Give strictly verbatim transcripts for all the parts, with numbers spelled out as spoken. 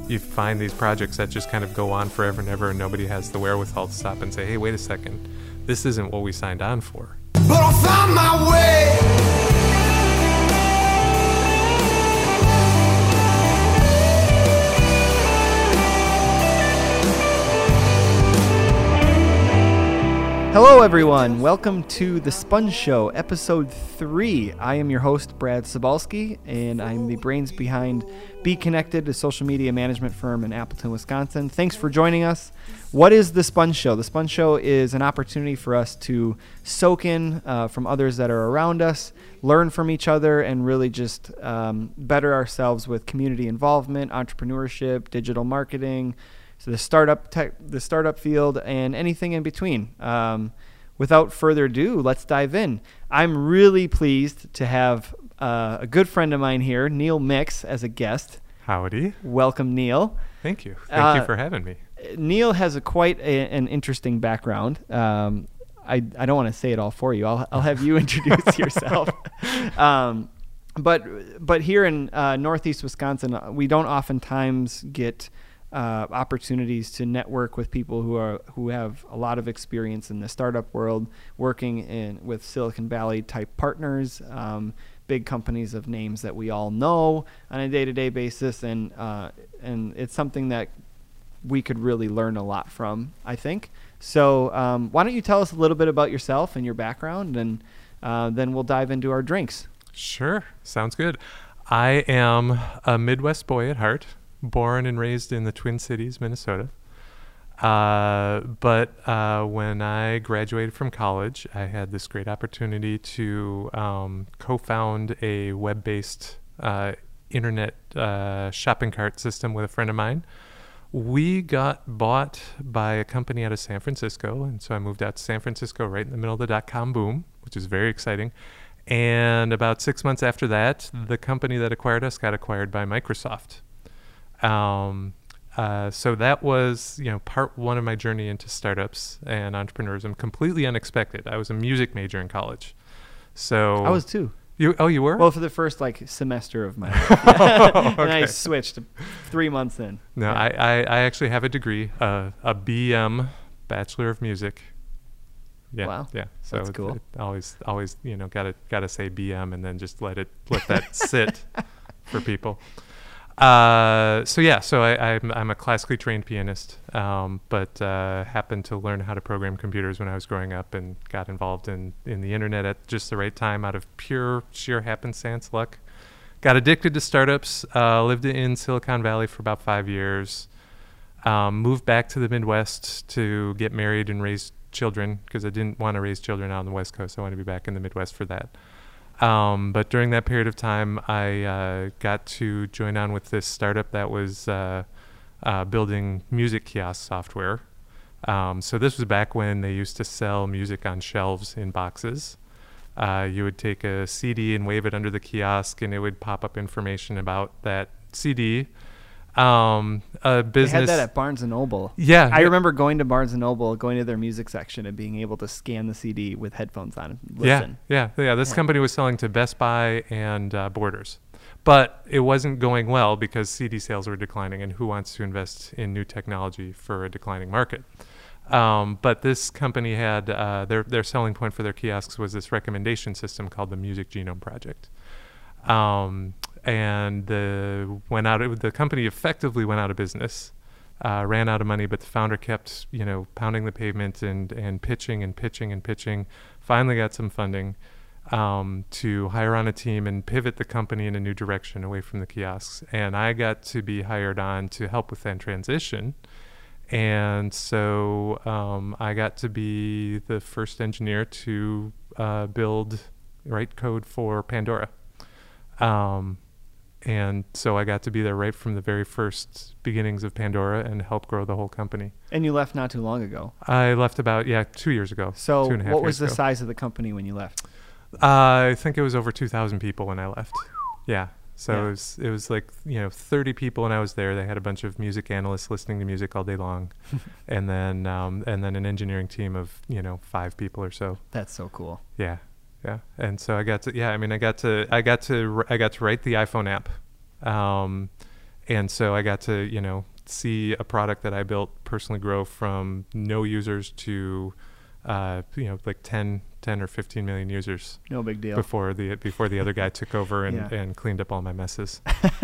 you find these projects that just kind of go on forever and ever, and nobody has the wherewithal to stop and say, hey, wait a second, this isn't what we signed on for. But I found my way. Hello everyone, welcome to The Sponge Show, episode three. I am your host, Brad Sobalski, and I'm the brains behind Be Connected, a social media management firm in Appleton, Wisconsin. Thanks for joining us. What is The Sponge Show? The Sponge Show is an opportunity for us to soak in uh, from others that are around us, learn from each other, and really just um, better ourselves with community involvement, entrepreneurship, digital marketing, so the startup tech, the startup field, and anything in between. Um, without further ado, let's dive in. I'm really pleased to have uh, a good friend of mine here, Neil Mix, as a guest. Howdy. Welcome, Neil. Thank you. Thank Uh, you for having me. Neil has a quite a, an interesting background. Um, I, I don't want to say it all for you. I'll, I'll have you introduce yourself. Um, but but here in uh, Northeast Wisconsin, we don't oftentimes get Uh, opportunities to network with people who are who have a lot of experience in the startup world, working in with Silicon Valley type partners, um, big companies of names that we all know on a day-to-day basis, and uh, and it's something that we could really learn a lot from, I think. So um, why don't you tell us a little bit about yourself and your background, and uh, then we'll dive into our drinks. Sure. Sounds good. I am a Midwest boy at heart. Born and raised in the Twin Cities, Minnesota. Uh, but uh, when I graduated from college, I had this great opportunity to um, co-found a web-based uh, internet uh, shopping cart system with a friend of mine. We got bought by a company out of San Francisco, and so I moved out to San Francisco right in the middle of the dot-com boom, which is very exciting. And about six months after that, the company that acquired us got acquired by Microsoft. Um, uh, so that was, you know, part one of my journey into startups and entrepreneurism, completely unexpected. I was a music major in college. So I was too. You, oh, you were? Well, for the first like semester of my life. Yeah. And I Okay. switched three months in. No, Yeah. I, I, I actually have a degree, uh, a B M, Bachelor of Music. Yeah, Wow. yeah. So That's it- cool. it always, always, you know, gotta, gotta say B M and then just let it, let that sit for people. Uh, so yeah, so I, I'm, I'm a classically trained pianist, um, but uh, happened to learn how to program computers when I was growing up, and got involved in, in the internet at just the right time out of pure sheer happenstance luck. Got addicted to startups, uh, lived in Silicon Valley for about five years, um, moved back to the Midwest to get married and raise children, because I didn't want to raise children out on the West Coast. I wanted to be back in the Midwest for that. Um, but during that period of time, I uh, got to join on with this startup that was uh, uh, building music kiosk software. Um, so this was back when they used to sell music on shelves in boxes. Uh, you would take a C D and wave it under the kiosk, and it would pop up information about that C D. Um, a business. They had that at Barnes and Noble. Yeah. I remember going to Barnes and Noble, going to their music section, and being able to scan the C D with headphones on and listen. Yeah, yeah, yeah. This Yeah. company was selling to Best Buy and uh, Borders, but it wasn't going well because C D sales were declining, and who wants to invest in new technology for a declining market? Um, but this company had uh, their their selling point for their kiosks was this recommendation system called the Music Genome Project. Um, and the went out. The company effectively went out of business. Uh, ran out of money, but the founder kept, you know, pounding the pavement and, and pitching and pitching and pitching. Finally got some funding um, to hire on a team and pivot the company in a new direction away from the kiosks. And I got to be hired on to help with that transition. And so um, I got to be the first engineer to uh, build, write code for Pandora. Um, And so I got to be there right from the very first beginnings of Pandora and help grow the whole company. And you left not too long ago. I left about, yeah, two years ago. So two and a half what was years the ago. size of the company when you left? Uh, I think it was over two thousand people when I left. Yeah. So Yeah. it was it was like, you know, thirty people when I was there. They had a bunch of music analysts listening to music all day long. and then um, and then an engineering team of, you know, five people or so. That's so cool. Yeah. Yeah. And so I got to, yeah, I mean, I got to, I got to, I got to write the iPhone app. Um, And so I got to, you know, see a product that I built personally grow from no users to, uh, you know, like ten, ten or fifteen million users. No big deal. Before the before the other guy took over and, Yeah. and cleaned up all my messes.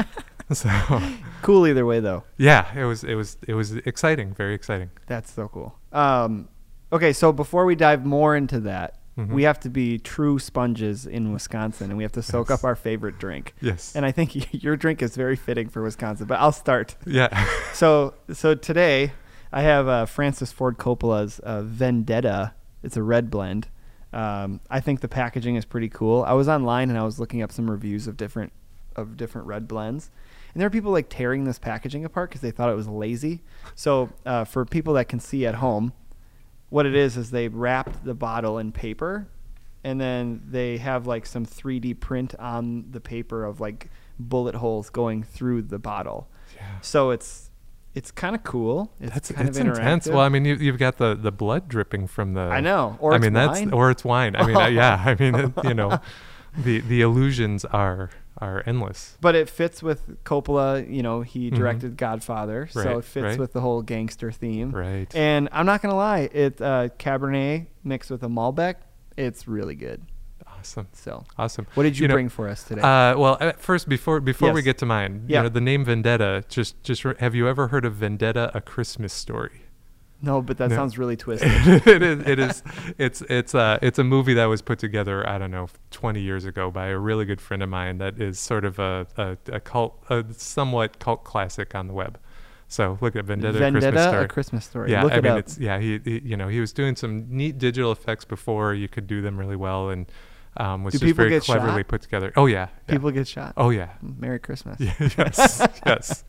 So Cool either way, though. yeah, it was it was it was exciting, very exciting. That's so cool. Um, okay, so before we dive more into that, Mhm. we have to be true sponges in Wisconsin, and we have to soak Yes. up our favorite drink. Yes. And I think y- your drink is very fitting for Wisconsin, but I'll start. Yeah. So, so today I have uh, Francis Ford Coppola's uh, Vendetta. It's a red blend. Um, I think the packaging is pretty cool. I was online and I was looking up some reviews of different of different red blends, and there are people like tearing this packaging apart because they thought it was lazy. So, uh, for people that can see at home, what it is is they wrapped the bottle in paper, and then they have like some three D print on the paper of like bullet holes going through the bottle. Yeah. So it's it's kind of cool. It's That's kind it's of interactive. intense. Well, I mean, you, you've got the, the blood dripping from the. I know. Or I it's mean, that's wine. or it's wine. I mean, uh, yeah. I mean, it, you know, the the illusions are are endless. But it fits with Coppola. You know, he Mhm. directed Godfather, so Right, it fits right. with the whole gangster theme. Right. And I'm not gonna lie, it uh, Cabernet mixed with a Malbec. It's really good. Awesome. So, Awesome. what did you, know, bring for us today? Uh, well, at first, before before we Yes. get to mine, Yeah. you know, the name Vendetta. Just just re- have you ever heard of Vendetta: A Christmas Story? no, but that no. sounds really twisted. it is. It is. It's it's uh it's a movie that was put together, I don't know, twenty years ago by a really good friend of mine. That is sort of a a, a cult, a somewhat cult classic on the web. So look at Vendetta: A Christmas Vendetta, Story. a Christmas story. Yeah, Look I it mean, up. it's yeah. He, he you know he was doing some neat digital effects before you could do them really well, and um, was Do just people very get cleverly shot? put together. Oh yeah. yeah. People get shot. Oh yeah. Merry Christmas. Yeah, yes, yes.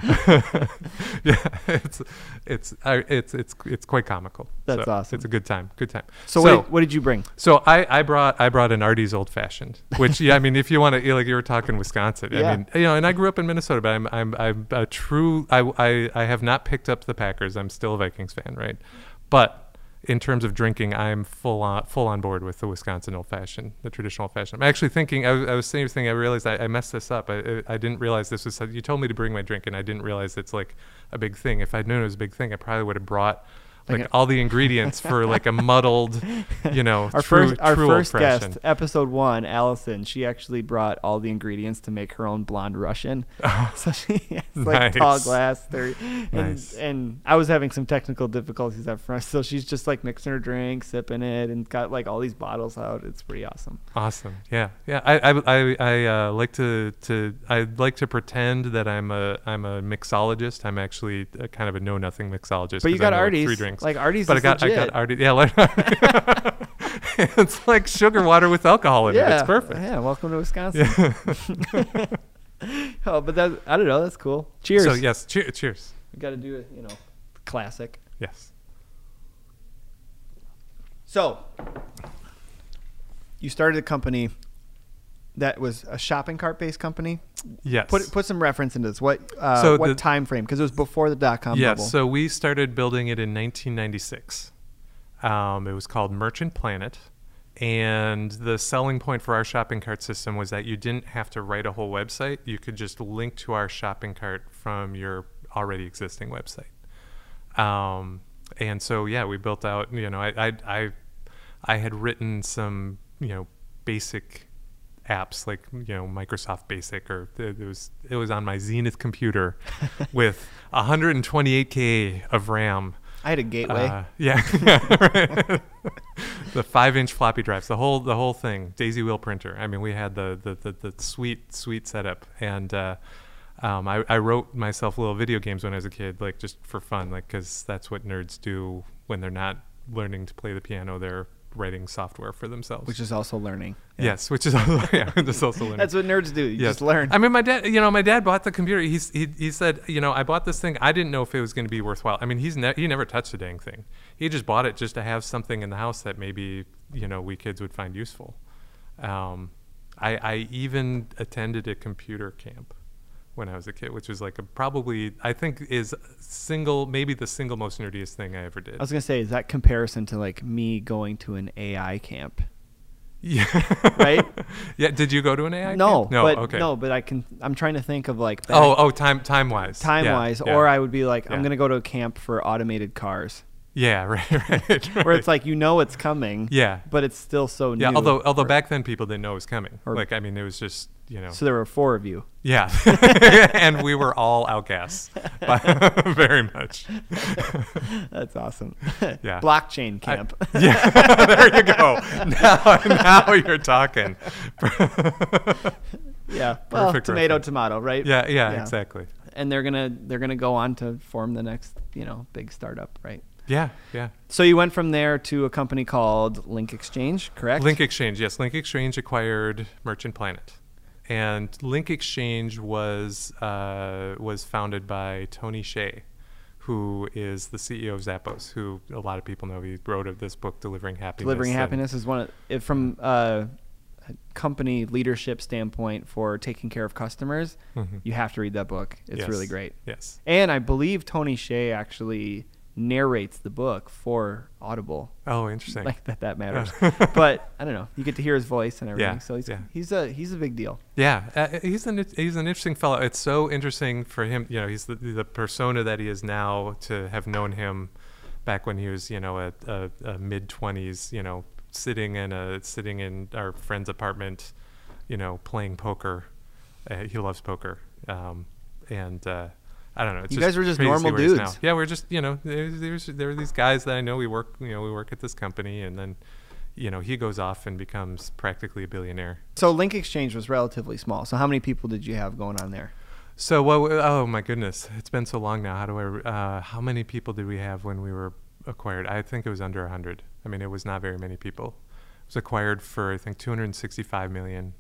Yeah, it's it's uh, it's it's it's quite comical. That's So awesome. It's a good time. Good time. So, so, what, did, what did you bring? so I, I brought I brought an Artie's Old Fashioned, which yeah, I mean, if you want to, like you were talking Wisconsin, Yeah. I mean, you know, and I grew up in Minnesota, but I'm I'm I'm a true I I I have not picked up the Packers. I'm still a Vikings fan, right? But in terms of drinking, I'm full on full on board with the Wisconsin Old Fashioned, the traditional Old Fashioned. I'm actually thinking. I, was- I was saying, thing. I realized I, I messed this up. I, I I didn't realize this was. You told me to bring my drink, and I didn't realize it's like a big thing. If I'd known it was a big thing, I probably would have brought like, Like a- all the ingredients for like a muddled, you know, Our true, first, our true first Old guest, Fashioned. episode one, Allison. She actually brought all the ingredients to make her own blonde Russian. So she has like tall Nice. glass, thirty, and, Nice. and I was having some technical difficulties up front. So she's just like mixing her drink, sipping it, and got like all these bottles out. It's pretty awesome. Awesome. Yeah. Yeah. I I I, I uh, like to to I like to pretend that I'm a I'm a mixologist. I'm actually a kind of a know nothing mixologist. But you 'cause got I know, like, Artie's, three drinks. like Artie's but I is got I legit. got Artie. Yeah. Like, it's like sugar water with alcohol in it. Yeah, It's perfect. Yeah, welcome to Wisconsin. Yeah. Oh, but that I don't know. That's cool. Cheers. So yes. Cheer, cheers. We got to do it. You know, classic. Yes. So, you started a company that was a shopping cart based company. Yes. Put put some reference into this. What uh, So what the- time frame? Because it was before the dot com Yes. bubble. So we started building it in nineteen ninety-six. Um, it was called Merchant Planet. And the selling point for our shopping cart system was that you didn't have to write a whole website. You could just link to our shopping cart from your already existing website. Um, and so, yeah, we built out, you know, I, I, I, I had written some, you know, basic apps like, you know, Microsoft Basic, or it was, it was on my Zenith computer with one hundred twenty-eight K of RAM. I had a gateway. Uh, yeah, right. The five-inch floppy drives, the whole the whole thing, daisy wheel printer. I mean, we had the the the, the sweet sweet setup, and uh, um, I, I wrote myself little video games when I was a kid, like just for fun, like because that's what nerds do when they're not learning to play the piano. They're writing software for themselves. which is also learning. Yeah. Yes, which is also, yeah, just also learning. That's what nerds do. You Yes. just learn. I mean, my dad, you know, my dad bought the computer. He's, he he said, you know, I bought this thing. I didn't know if it was going to be worthwhile. I mean, he's ne- he never touched a dang thing. He just bought it just to have something in the house that maybe, you know, we kids would find useful. Um, I, I even attended a computer camp when I was a kid, which was like a probably, I think is single, maybe the single most nerdiest thing I ever did. I was gonna say, is that comparison to like me going to an A I camp? Yeah. right? Yeah. Did you go to an A I? No, camp? No. but okay. no, but I can. I'm trying to think of like back, Oh, oh, time, time wise. time Yeah, wise, yeah. or I would be like, Yeah. I'm gonna go to a camp for automated cars, Yeah. Right. Right. right. where it's like you know it's coming, Yeah. but it's still so Yeah. new. Although, although Or- back then people didn't know it was coming. Or- like, I mean, it was just, you know. so there were four of you. Yeah. And we were all outcasts, by- very much. That's awesome. Yeah. Blockchain I- camp. yeah. There you go. Now, now you're talking. yeah. Well, Perfect tomato, reference. tomato, right? Yeah. Yeah. Yeah. Exactly. And they're gonna they're gonna go on to form the next you know big startup, right? Yeah. Yeah. So you went from there to a company called Link Exchange, correct? Link Exchange, yes. Link Exchange acquired Merchant Planet, and Link Exchange was uh, was founded by Tony Hsieh, who is the C E O of Zappos, who a lot of people know. He wrote of this book, Delivering Happiness. Delivering and- happiness is one of, if from uh, a company leadership standpoint for taking care of customers. Mhm. You have to read that book. It's Yes, really great. Yes. And I believe Tony Hsieh actually narrates the book for Audible. Oh, interesting. Like that that matters. But I don't know. You get to hear his voice and everything. Yeah, So he's yeah. he's a he's a big deal. Yeah, uh, he's an he's an interesting fellow. It's so interesting for him. You know, he's the the persona that he is now. To have known him back when he was, you know, a, a, a mid twenties, you know, sitting in a sitting in our friend's apartment, you know, playing poker. Uh, he loves poker, um, and uh, I don't know. It's You just guys were just crazy normal where he is now. dudes. Yeah, we're just, you know, there's, there's there are these guys that I know. We work, you know, we work at this company, and then, you know, he goes off and becomes practically a billionaire. So Link Exchange was relatively small. So how many people did you have going on there? So what? Oh my goodness, it's been so long now. How do I? Uh, how many people did we have when we were acquired? I think it was under a hundred. I mean, it was not very many people. It was acquired for I think two hundred sixty-five million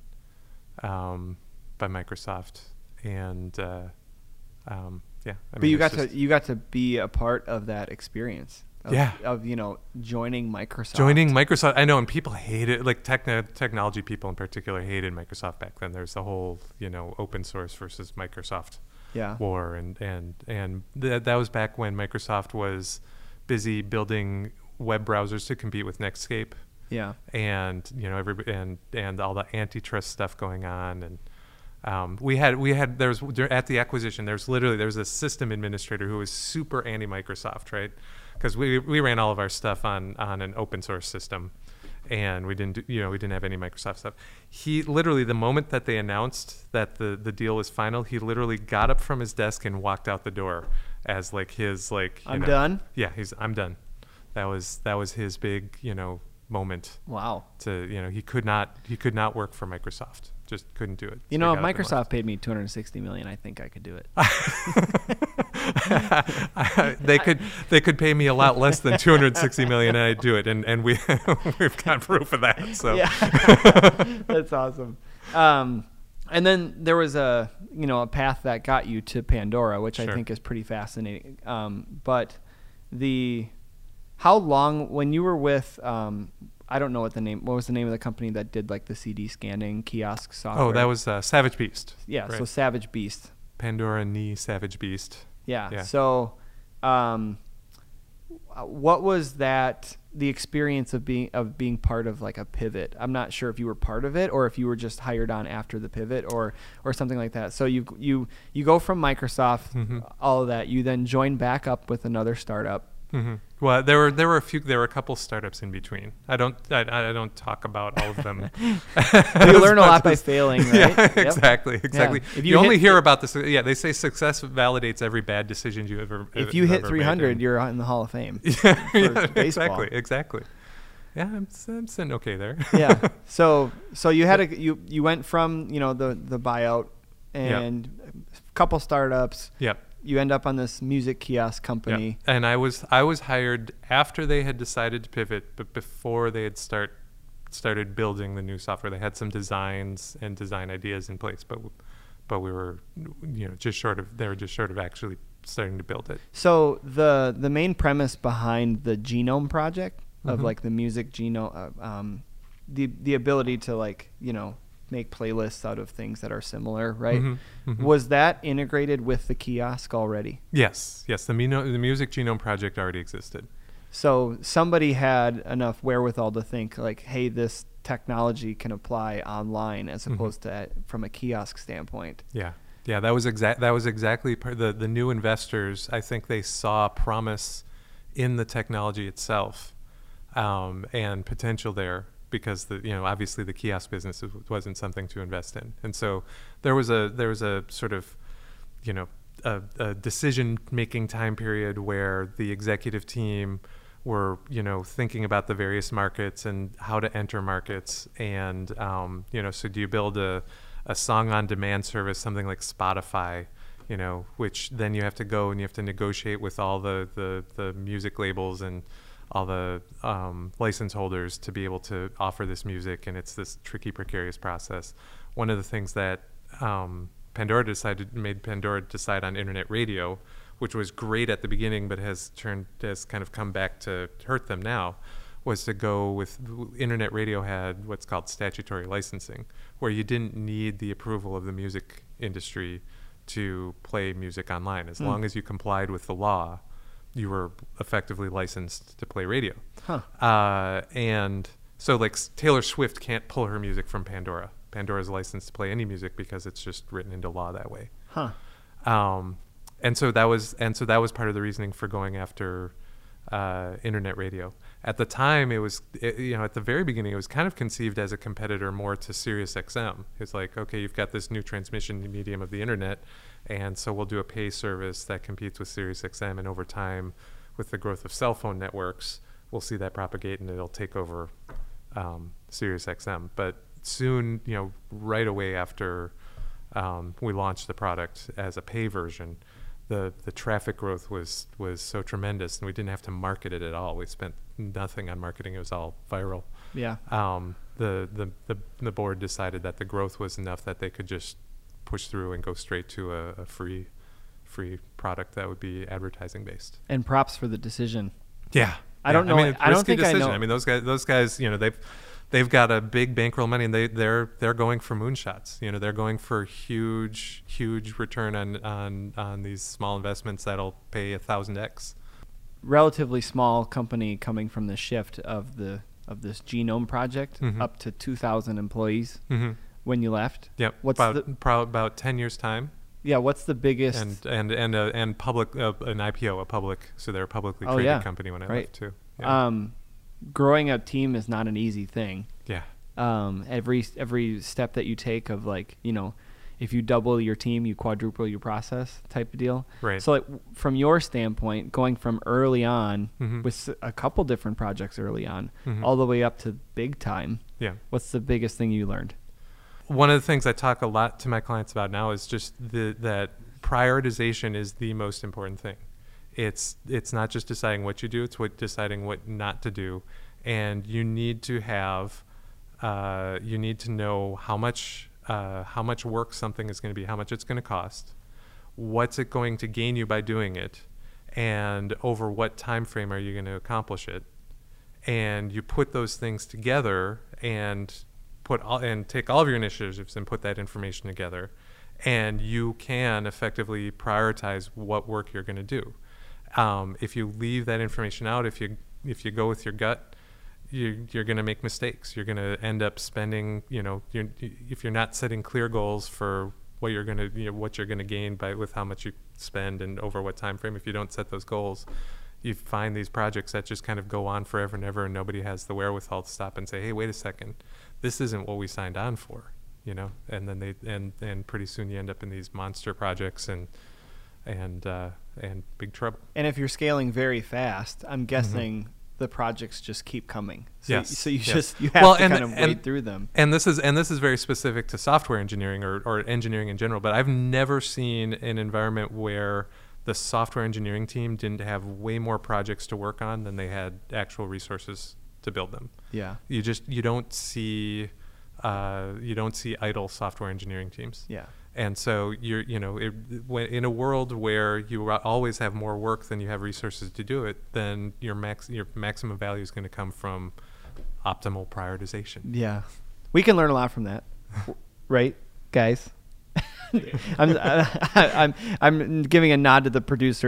um, by Microsoft, and uh, um, yeah. I But mean, you it's got just to you got to be a part of that experience. Of, Yeah. Of you know joining Microsoft. joining Microsoft. I know, and people hated, like techno technology people in particular, hated Microsoft back then. There's the whole, you know, open source versus Microsoft Yeah. war, and and and th- that was back when Microsoft was busy building web browsers to compete with Netscape, Yeah. and you know every and and all the antitrust stuff going on, and um, we had we had there was at the acquisition there's literally there was a system administrator who was super anti Microsoft, right? Because we we ran all of our stuff on on an open source system, and we didn't do, you know we didn't have any Microsoft stuff. He literally, the moment that they announced that the the deal was final, he literally got up from his desk and walked out the door as like his like you I'm know, done? Yeah, he's I'm done. That was that was his big you know moment Wow. to you know he could not he could not work for Microsoft, just couldn't do it. You So know, he if got up and Microsoft paid me two hundred sixty million, I think I could do it. left. they could they could pay me a lot less than two hundred sixty million and I'd do it, and and we we've got proof of that. So Yeah. That's awesome. Um, and then there was a you know a path that got you to Pandora, which I Sure. think is pretty fascinating. Um, but the how long when you were with um, I don't know what the name what was the name of the company that did like the C D scanning kiosk software? oh, that was uh, Savage Beast. yeah. right. So Savage Beast. Pandora knee Savage Beast. Yeah. Yeah. So, um, what was that? The experience of being of being part of like a pivot. I'm not sure if you were part of it or if you were just hired on after the pivot or or something like that. So you you you go from Microsoft, Mhm. all of that. You then join back up with another startup. hmm Well, there were there were a few there were a couple startups in between. I don't I, I don't talk about all of them. You learn a lot by failing, right? Yeah, Yep. exactly, exactly. Yeah. If You, you only hit hear the- about this. Yeah, they say success validates every bad decision you ever. If you ever hit made, three hundred, and- you're in the Hall of Fame. yeah, for yeah, baseball. exactly, exactly. Yeah, I'm, s- I'm sitting okay there. Yeah. So so you had a you you went from you know the the buyout Yeah. and a couple startups. Yep. You end up on this music kiosk Yep. company. And I was I was hired after they had decided to pivot, but before they had start started building the new software. They had some designs and design ideas in place, but w- but we were you know just short of they were just short of actually starting to build it. So the the main premise behind the Genome Project of Mhm. like the music genome, uh, um, the the ability to like you know make playlists out of things that are similar, right? Mhm, mhm. Was that integrated with the kiosk already? Yes, yes. The Mino, the Music Genome Project already existed. So somebody had enough wherewithal to think like, hey, this technology can apply online as Mhm. opposed to at, from a kiosk standpoint. Yeah, yeah, that was exact. That was exactly part the the new investors. I think they saw promise in the technology itself, um, and potential there, because the you know obviously the kiosk business was- wasn't something to invest in, and so there was a there was a sort of you know a, a decision making time period where the executive team were you know thinking about the various markets and how to enter markets, and um, you know so do you build a a song on demand service, something like Spotify, you know, which then you have to go and you have to negotiate with all the, the, the music labels and all the um, license holders to be able to offer this music. And it's this tricky, precarious process. One of the things that um, Pandora decided, made Pandora decide on internet radio, which was great at the beginning, but has turned, has kind of come back to hurt them now, was to go with internet radio had what's called statutory licensing, where you didn't need the approval of the music industry to play music online. As Mm. long as you complied with the law, you were effectively licensed to play radio. Huh. Uh, and so like s- Taylor Swift can't pull her music from Pandora. Pandora's licensed to play any music because it's just written into law that way. Huh. Um, and so that was and so that was part of the reasoning for going after uh, internet radio. At the time, it was it, you know at the very beginning, it was kind of conceived as a competitor more to Sirius X M. It's like, okay, you've got this new transmission medium of the internet, and so we'll do a pay service that competes with Sirius X M, and over time, with the growth of cell phone networks, we'll see that propagate and it'll take over um, Sirius X M. But soon, you know, right away after um, we launched the product as a pay version, the the traffic growth was was so tremendous, and we didn't have to market it at all. We spent nothing on marketing; it was all viral. Yeah. Um, the, the the the board decided that the growth was enough that they could just push through and go straight to a, a free free product that would be advertising based. And props for the decision. Yeah, I don't Yeah. know- I mean, I don't risky think I decision. know- I mean, those guys, those guys, you know, they've they've got a big bankroll money, and they they're they're going for moonshots. You know, they're going for huge huge return on on on these small investments that'll pay a thousand x. Relatively small company coming from the shift of the of this genome project Mhm. up to two thousand employees Mm-hmm. when you left. Yep. What's about the pro- about ten years time, yeah? What's the biggest? and and and uh, and public uh, an I P O, a public, so they're a publicly Oh, traded yeah. company when I Right. left too. Yeah. um, growing a team is not an easy thing. yeah. Um, every every step that you take of like you know, if you double your team, you quadruple your process type of deal. Right. So like w- from your standpoint, going from early on Mhm. with s- a couple different projects early on, Mhm. all the way up to big time. Yeah. What's the biggest thing you learned? One of the things I talk a lot to my clients about now is just the, that prioritization is the most important thing. It's it's not just deciding what you do; it's what deciding what not to do, and you need to have uh, you need to know how much uh, how much work something is going to be, how much it's going to cost, what's it going to gain you by doing it, and over what time frame are you going to accomplish it. And you put those things together and put all, and take all of your initiatives and put that information together, and you can effectively prioritize what work you're going to do. Um, if you leave that information out, if you if you go with your gut, you, you're going to make mistakes. You're going to end up spending, you know, you're, if you're not setting clear goals for what you're going to, you know, what you're going to gain by with how much you spend and over what time frame. If you don't set those goals, you find these projects that just kind of go on forever and ever, and nobody has the wherewithal to stop and say, hey, wait a second, this isn't what we signed on for, you know. And then they and and pretty soon you end up in these monster projects and and uh, and big trouble. And if you're scaling very fast, I'm guessing the projects just keep coming. So, Yes, so you yes. just you have Well, to and- kind of and- wade through them. And this is and this is very specific to software engineering or, or engineering in general. But I've never seen an environment where the software engineering team didn't have way more projects to work on than they had actual resources to build them. Yeah. You just you don't see uh, you don't see idle software engineering teams. Yeah. And so you're, you know, it, when, in a world where you always have more work than you have resources to do it, then your max, your maximum value is going to come from optimal prioritization. Yeah. We can learn a lot from that. Right, guys? I'm, I, I'm I'm giving a nod to the producers.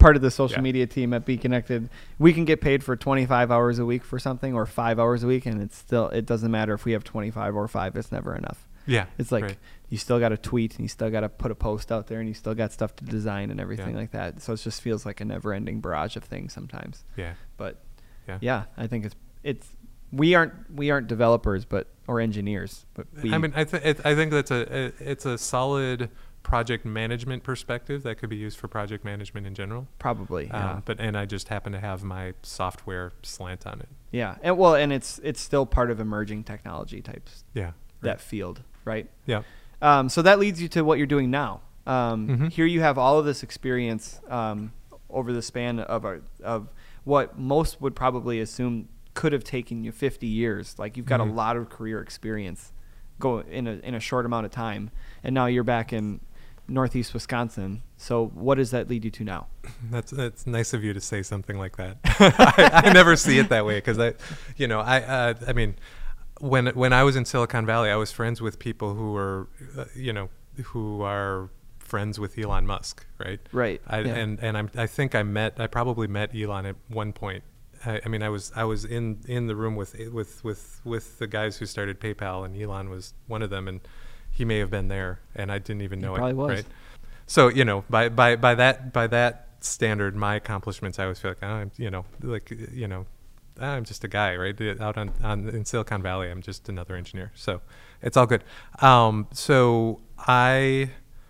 part of the social Yeah. media team at Be Connected. We can get paid for twenty-five hours a week for something, or five hours a week, and it's still it doesn't matter if we have twenty-five or five. It's never enough. Yeah. It's like right. you still got to tweet, and you still got to put a post out there, and you still got stuff to design and everything Yeah. like that. So it just feels like a never-ending barrage of things sometimes. Yeah. But Yeah. yeah, I think it's it's we aren't we aren't developers, but or engineers, but we. I mean, I, th- it, I think that's a, a it's a solid project management perspective that could be used for project management in general. probably. Yeah. Um, but and I just happen to have my software slant on it. yeah. And well, and it's it's still part of emerging technology types. Yeah. That field, right? Yeah. Um, so that leads you to what you're doing now. Um, Mhm. Here you have all of this experience um, over the span of a, of what most would probably assume could have taken you fifty years. Like you've got Mhm. a lot of career experience go in a in a short amount of time, and now you're back in Northeast Wisconsin. So what does that lead you to now? That's that's nice of you to say something like that. I, I never see it that way because I, you know, I uh, I mean, when when I was in Silicon Valley, I was friends with people who were, uh, you know, who are friends with Elon Musk, right? Right. I, yeah. And and I'm, I think I met I probably met Elon at one point. I, I mean, I was I was in, in the room with with with with the guys who started PayPal, and Elon was one of them, and he may have been there, and I didn't even know probably it. was. Right. So you know, by by by that by that standard, my accomplishments, I always feel like oh, I'm you know like you know. I'm just a guy, right? Out on, on in Silicon Valley, I'm just another engineer. So it's all good. Um, so I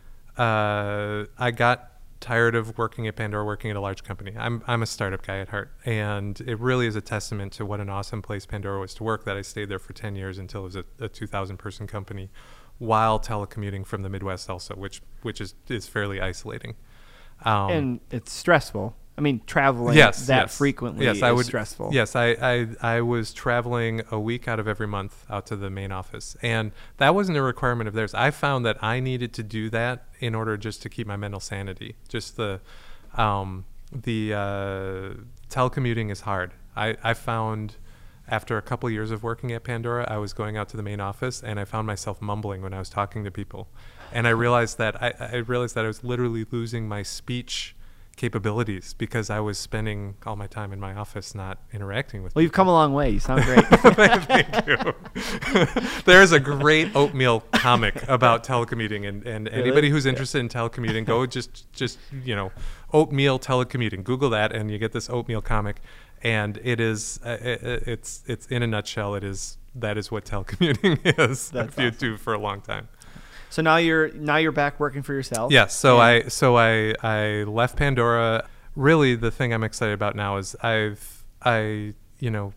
uh, I got tired of working at Pandora, working at a large company. I'm I'm a startup guy at heart, and it really is a testament to what an awesome place Pandora was to work that I stayed there for ten years until it was a, a two thousand person company, while telecommuting from the Midwest also, which which is is fairly isolating. Um, and it's stressful. I mean, traveling yes, that yes. frequently yes, is I would, stressful. Yes, I, I I was traveling a week out of every month out to the main office, and that wasn't a requirement of theirs. I found that I needed to do that in order just to keep my mental sanity. Just the um, the uh, telecommuting is hard. I, I found after a couple years of working at Pandora, I was going out to the main office, and I found myself mumbling when I was talking to people, and I realized that I, I realized that I was literally losing my speech capabilities because I was spending all my time in my office not interacting with Well, you've come a long way. You sound great. Thank you. There's a great oatmeal comic about telecommuting, and, and Really? anybody who's interested in telecommuting, go just just you know oatmeal telecommuting. Google that, and you get this oatmeal comic, and it is uh, it, it's it's in a nutshell. It is that is what telecommuting is. That's if you awesome. do for a long time. So now you're now you're back working for yourself. Yes. So And- I so I I left Pandora. Really, the thing I'm excited about now is I've I you know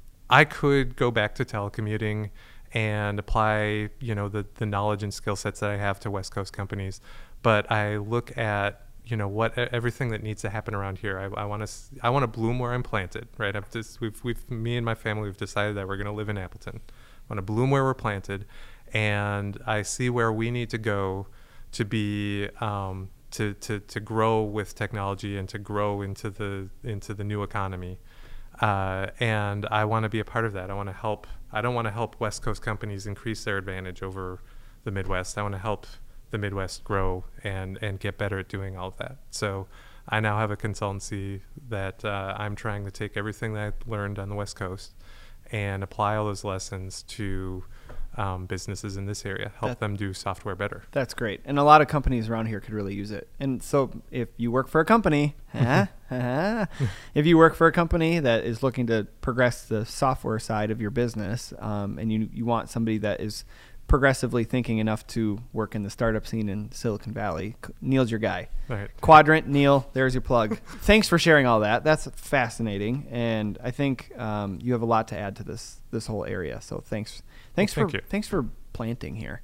I could go back to telecommuting and apply you know the the knowledge and skill sets that I have to West Coast companies, but I look at you know what everything that needs to happen around here. I, I want to I want to bloom where I'm planted. Right. I've just we've we've me and my family have decided that we're going to live in Appleton. I want to bloom where we're planted. And I see where we need to go to be um, to, to to grow with technology and to grow into the into the new economy. Uh, and I want to be a part of that. I want to help. I don't want to help West Coast companies increase their advantage over the Midwest. I want to help the Midwest grow and and get better at doing all of that. So I now have a consultancy that uh, I'm trying to take everything that I learned on the West Coast and apply all those lessons to Um, businesses in this area, help That- them do software better. That's great. And a lot of companies around here could really use it. And so if you work for a company, huh, huh, if you work for a company that is looking to progress the software side of your business, um, and you, you want somebody that is progressively thinking enough to work in the startup scene in Silicon Valley, Neil's your guy. Right. Quadrant, Neil, there's your plug. Thanks for sharing all that. That's fascinating. And I think um, you have a lot to add to this this whole area. So thanks. Thanks Well, for thank you. thanks for planting here.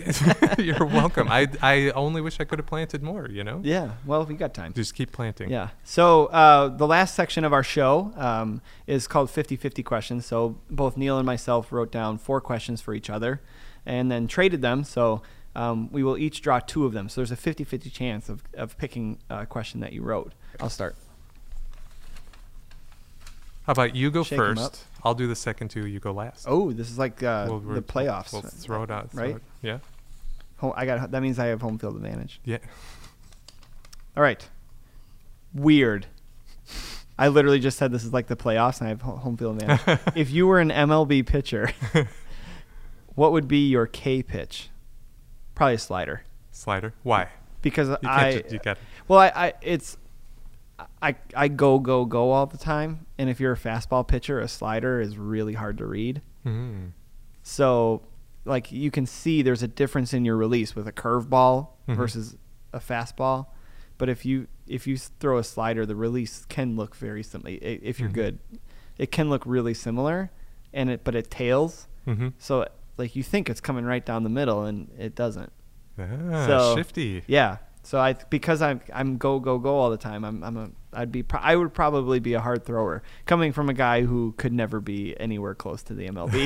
You're welcome. I I only wish I could have planted more, you know? Yeah, well, we got time. Just keep planting. Yeah. So uh, the last section of our show um, is called fifty-fifty questions. So both Neil and myself wrote down four questions for each other and then traded them. So um, we will each draw two of them. So there's a fifty-fifty chance of, of picking a question that you wrote. I'll start. How about you go Shake 'em up. first? I'll do the second two. You go last. Oh, this is like uh, We'll- the we're- playoffs. We'll throw it out. throw Right? it- Yeah. Home, I got that means I have home field advantage. Yeah. All right. weird. I literally just said this is like the playoffs, and I have ho- home field advantage. If you were an M L B pitcher, what would be your K pitch? Probably a slider. Slider? Why? Because You I, can't just, you got well, I, I, it's, I, I go, go, go all the time. And if you're a fastball pitcher, a slider is really hard to read. mm. So, like, you can see there's a difference in your release with a curveball Mhm. versus a fastball. But if you if you throw a slider, the release can look very similar. I- If you're Mhm. good, it can look really similar, and it but it tails. Mm-hmm. So, like, you think it's coming right down the middle, and it doesn't. Ah, So- shifty. Yeah. So I because I'm I'm go go go all the time. I'm I'm a I'd be pro- I would probably be a hard thrower coming from a guy who could never be anywhere close to the M L B.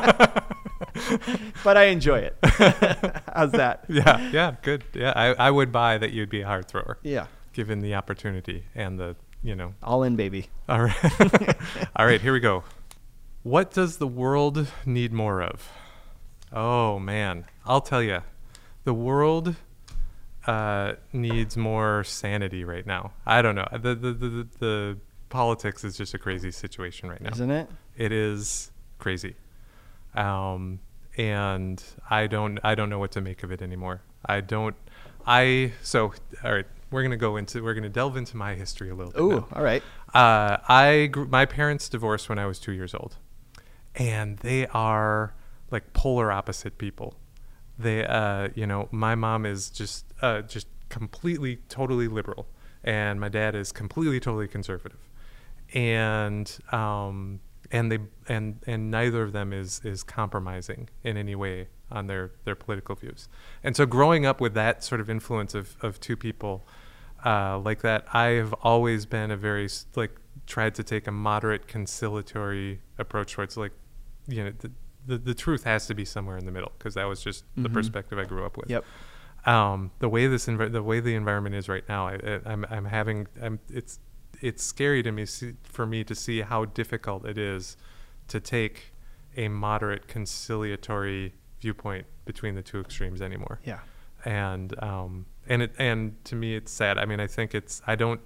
But I enjoy it. How's that? Yeah, yeah, good. Yeah, I, I would buy that you'd be a hard thrower, Yeah. given the opportunity and the, you know. All in, baby. All right. All right, here we go. What does the world need more of? Oh, man. I'll tell you. The world uh, needs more sanity right now. I don't know. The, the, the, the, the politics is just a crazy situation right now. Isn't it? It is crazy. Um, and I don't, I don't know what to make of it anymore. I don't, I, so, all right, we're going to go into, we're going to delve into my history a little bit. Ooh, now. all right. Uh, I, grew, my parents divorced when I was two years old, and they are like polar opposite people. They, uh, you know, my mom is just, uh, just completely, totally liberal, and my dad is completely, totally conservative. And, um, and they and and neither of them is is compromising in any way on their their political views. And so growing up with that sort of influence of of two people uh like that, I have always been a very s- like tried to take a moderate conciliatory approach towards, like, you know, the the, the truth has to be somewhere in the middle, because that was just the Mhm. perspective I grew up with. Yep. Um the way this env- the way the environment is right now, I, I I'm I'm having I'm it's it's scary to me see, for me to see how difficult it is to take a moderate conciliatory viewpoint between the two extremes anymore. Yeah. And um and it and to me it's sad. I mean, I think it's I don't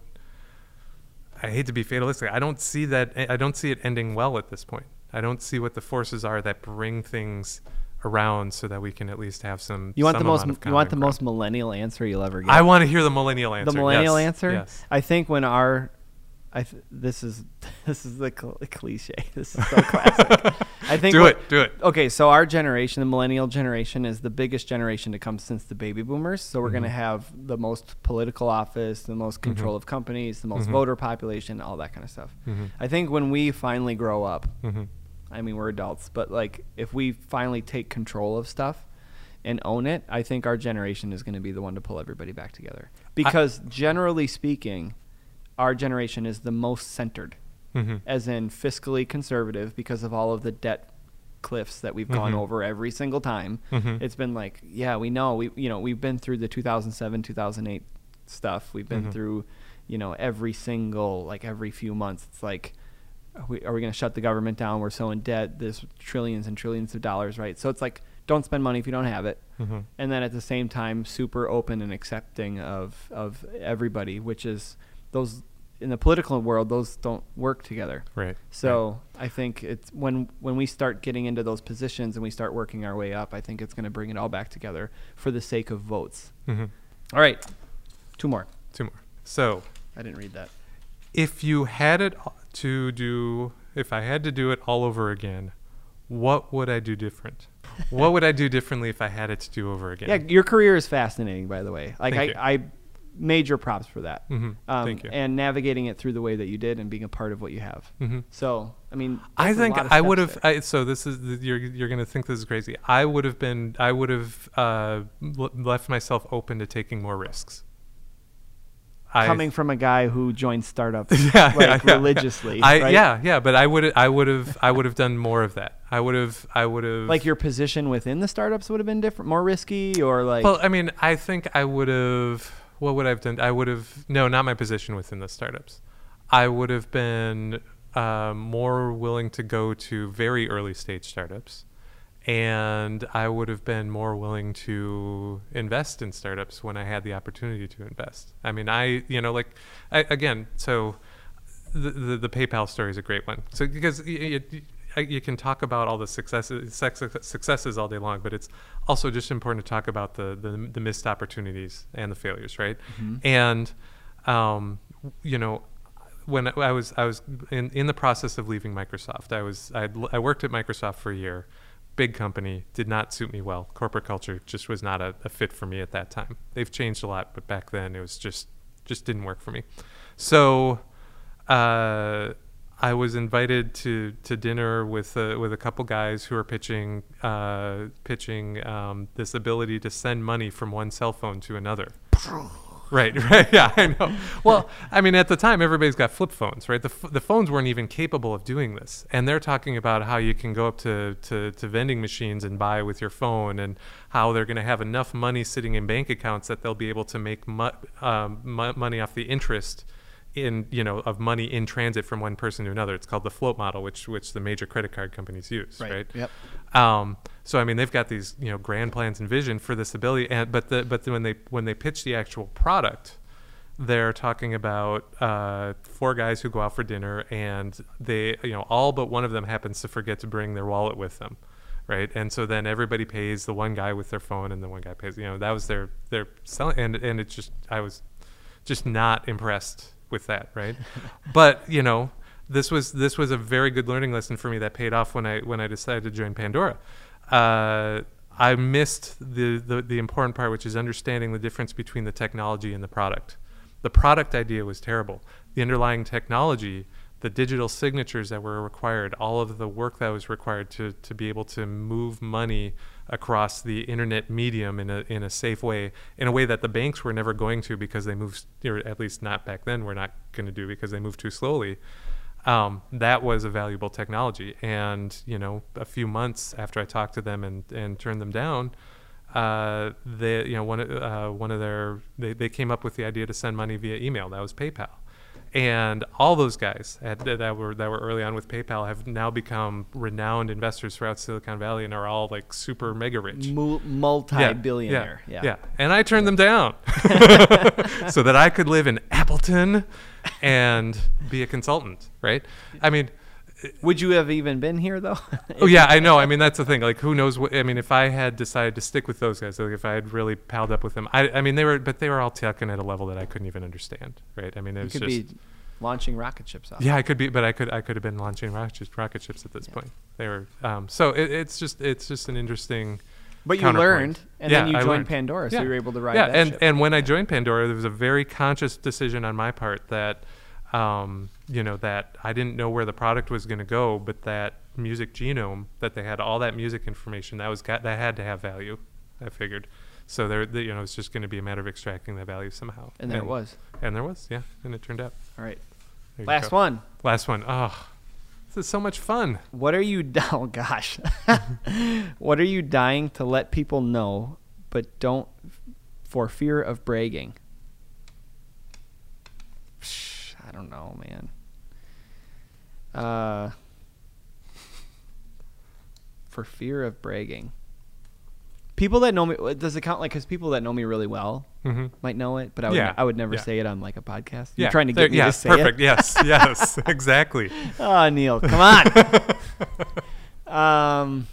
I hate to be fatalistic. I don't see that I don't see it ending well at this point. I don't see what the forces are that bring things around so that we can at least have some You want some the most amount of you want the common most ground. millennial answer you'll ever get. I want to hear the millennial answer. the millennial Yes. answer. Yes. I think when our, I th- this is this is the cl- cliche. This is so classic. I think Do what- it. Do it. Okay, so our generation, the millennial generation, is the biggest generation to come since the baby boomers. So we're going to Mhm. have the most political office, the most control Mhm. of companies, the most Mhm. voter population, all that kind of stuff. Mhm. I think when we finally grow up, Mhm. I mean, we're adults, but like if we finally take control of stuff and own it, I think our generation is going to be the one to pull everybody back together. Because generally speaking, our generation is the most centered, Mhm. as in fiscally conservative, because of all of the debt cliffs that we've gone Mhm. over every single time. Mhm. It's been like, yeah, we know we you know we've been through the two thousand seven, two thousand eight stuff. We've been Mhm. through, you know, every single like every few months. It's like, are we, are we going to shut the government down? We're so in debt. There's trillions and trillions of dollars, right? So it's like, don't spend money if you don't have it. Mhm. And then at the same time, super open and accepting of of everybody, which is those in the political world, those don't work together. Right. So I think it's when when we start getting into those positions and we start working our way up, I think it's going to bring it all back together for the sake of votes. Right. Mhm. All right, two more. Two more. So, I didn't read that. if you had it to do, if I had to do it all over again, what would I do different? What would I do differently if I had it to do over again? Yeah, your career is fascinating, by the way. Like Thank you. I, I major props for that. Mhm. Um, Thank you. And navigating it through the way that you did and being a part of what you have. Mhm. So, I mean, I that's a think lot of I steps would have. there. I, so this is the, you're you're gonna think this is crazy. I would have been. I would have uh, l- left myself open to taking more risks. I, Coming from a guy who joined startups yeah, like yeah, yeah. religiously, I right? yeah yeah. But I would I would have I would have done more of that. I would have I would have Like your position within the startups would have been different, more risky, or like Well, I mean, I think I would have. What would I have done? I would have. No, not my position within the startups. I would have been uh, more willing to go to very early stage startups and I would have been more willing to invest in startups when I had the opportunity to invest. I mean, I, you know, like, I, again, so the, the the PayPal story is a great one. So because you, you, you can talk about all the successes successes all day long, but it's also just important to talk about the the, the missed opportunities and the failures, right? Mm-hmm. And um, you know, when I was I was in, in the process of leaving Microsoft, I was I'd, I worked at Microsoft for a year. Big company, did not suit me well. Corporate culture just was not a, a fit for me at that time. They've changed a lot, but back then it was just just didn't work for me. So uh, I was invited to, to dinner with uh, with a couple guys who were pitching uh, pitching um, this ability to send money from one cell phone to another. Right, right, yeah, I know. Well, I mean, at the time, everybody's got flip phones, right? The f- the phones weren't even capable of doing this. And they're talking about how you can go up to, to, to vending machines and buy with your phone, and how they're going to have enough money sitting in bank accounts that they'll be able to make mu- um, mu- money off the interest in, you know, of money in transit from one person to another. It's called the float model, which which the major credit card companies use, right? right? Yep. Um, so I mean, they've got these, you know, grand plans and vision for this ability, and but the but when they when they pitch the actual product, they're talking about uh, four guys who go out for dinner, and they, you know, all but one of them happens to forget to bring their wallet with them, right? And so then everybody pays the one guy with their phone, and the one guy pays. You know, that was their their selling, and and it's just I was just not impressed with that, right? But you know, this was this was a very good learning lesson for me that paid off when I when I decided to join Pandora. Uh, I missed the, the the important part, which is understanding the difference between the technology and the product. The product idea was terrible. The underlying technology, the digital signatures that were required, all of the work that was required to to be able to move money across the internet medium in a in a safe way, in a way that the banks were never going to, because they moved, or at least not back then, were not going to do, because they moved too slowly. Um, that was a valuable technology. And, you know, a few months after I talked to them and, and turned them down, uh, they, you know, one, uh, one of their, they, they came up with the idea to send money via email. That was PayPal. And all those guys at, that were that were early on with PayPal have now become renowned investors throughout Silicon Valley, and are all like super mega rich, Mul- multi-billionaire. Yeah, Yeah, yeah. yeah. And I turned them down so that I could live in Appleton and be a consultant. Right? I mean, would you have even been here though? Oh yeah, I know. I mean, that's the thing. Like, who knows what? I mean, if I had decided to stick with those guys, like if I had really palled up with them, I, I mean, they were, but they were all talking at a level that I couldn't even understand. Right? I mean, it you was could just. be launching rocket ships off. Yeah, I could be, but I could I could have been launching rocket rocket ships at this yeah. point. They were um, so it, it's just it's just an interesting. But you learned, and yeah, then you I joined learned. Pandora, so yeah. you were able to ride yeah, that and ship. and when I joined Pandora, there was a very conscious decision on my part that, um, you know, that I didn't know where the product was going to go, but that music genome, that they had all that music information, that was got, that had to have value. I figured. So there, the, you know, it's just going to be a matter of extracting that value somehow. And there and, it was. And there was, yeah, and it turned out. All right. There Last one. Last one. Oh, this is so much fun. What are you, oh gosh. What are you dying to let people know, but don't for fear of bragging? I don't know, man. Uh, for fear of bragging. People that know me, does it count? Like, because people that know me really well mm-hmm. might know it, but I would, yeah. I would never yeah. say it on like a podcast. Yeah. You're trying to get there, me yes, to say perfect. it. Yes, yes, exactly. Oh, Neil, come on. um,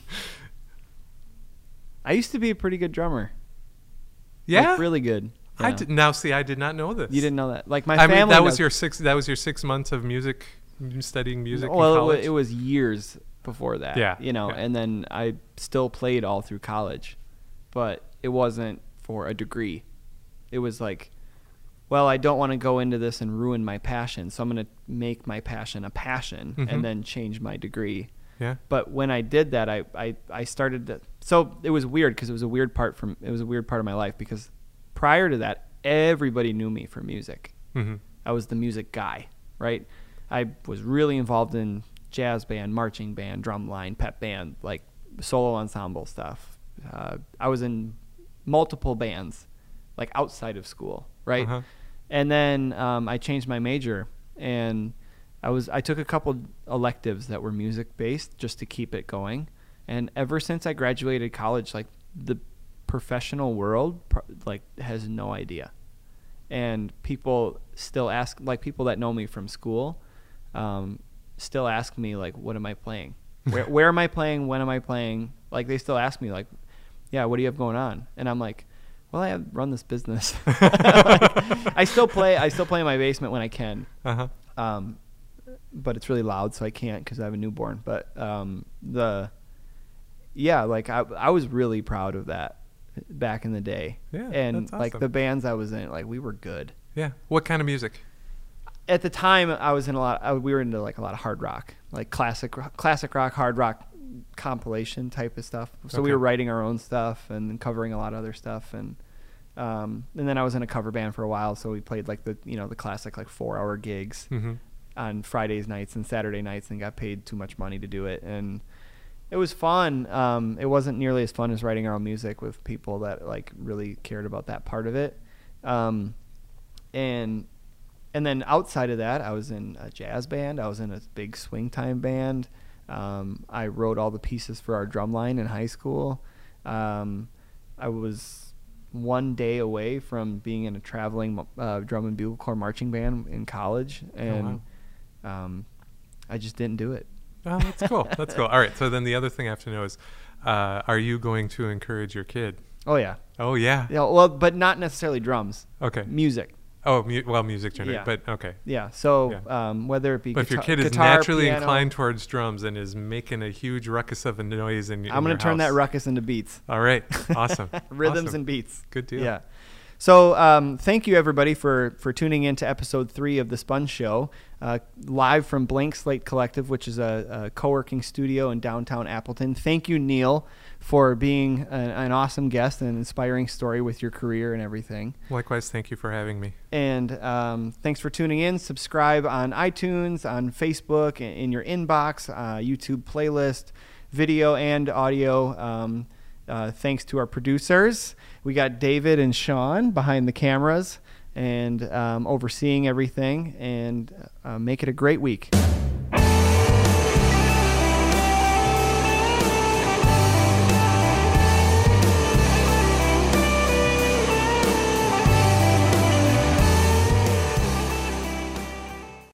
I used to be a pretty good drummer. Yeah, like, really good. I Yeah. did, now see, I did not know this. You didn't know that. Like my I family. mean, that was knows- your six. That was your six months of music, studying music. Well, in it was, college? it was years before that. Yeah, You know, yeah. and then I still played all through college, but it wasn't for a degree. It was like, well, I don't want to go into this and ruin my passion, so I'm going to make my passion a passion Mhm. and then change my degree. Yeah. But when I did that, I, I, I started to, so it was weird because it was a weird part from, it was a weird part of my life because prior to that, everybody knew me for music. Mm-hmm. I was the music guy, right? I was really involved in jazz band, marching band, drum line, pep band, like solo ensemble stuff. Uh, I was in multiple bands, like outside of school, right? Uh-huh. And then um, I changed my major, and I was I took a couple electives that were music based just to keep it going, And ever since I graduated college, like the professional world pro- like has no idea. And people still ask, like people that know me from school, um, still ask me like, what am I playing? Where, where am I playing? When am I playing? Like they still ask me like, yeah, what do you have going on? And I'm like, well, I have run this business. Like, I still play. I still play in my basement when I can. Uh-huh. Um, but it's really loud, so I can't because I have a newborn. But um, the, yeah, like I, I was really proud of that back in the day. Yeah, and that's like awesome. the bands I was in, like we were good. Yeah. What kind of music? At the time, I was in a lot. I, we were into like a lot of hard rock, like classic, classic rock, hard rock compilation type of stuff. So Okay. we were writing our own stuff and then covering a lot of other stuff. And um, and then I was in a cover band for a while. So we played like the you know the classic like four hour gigs Mm-hmm. on Fridays nights and Saturday nights, and got paid too much money to do it. And it was fun. Um, it wasn't nearly as fun as writing our own music with people that like really cared about that part of it. Um, and and then outside of that, I was in a jazz band. I was in a big swing time band. Um, I wrote all the pieces for our drum line in high school. Um, I was one day away from being in a traveling uh, drum and bugle corps marching band in college, and Oh, wow. um, I just didn't do it. Oh, that's cool. That's cool. All right. So then the other thing I have to know is, uh, are you going to encourage your kid? Oh yeah, Oh, yeah. yeah. Well, but not necessarily drums. Okay. Music. Oh, mu- well, music generally, Yeah. but okay. Yeah. So Yeah. Um, whether it be But if your guita- kid is guitar, naturally piano, inclined towards drums and is making a huge ruckus of a noise in, in I'm your gonna turn that house- ruckus into beats. All right. Awesome. Rhythms Awesome. and beats. Good deal. Yeah. So um, thank you everybody for for tuning in to episode three of the Sponge Show, uh, live from Blank Slate Collective, which is a, a co-working studio in downtown Appleton. Thank you, Neil, for being an, an awesome guest and an inspiring story with your career and everything. Likewise, thank you for having me. And um, thanks for tuning in. Subscribe on iTunes, on Facebook, in, in your inbox, uh, YouTube playlist, video and audio. Um, uh, thanks to our producers. We got David and Sean behind the cameras and um, overseeing everything. And uh, make it a great week.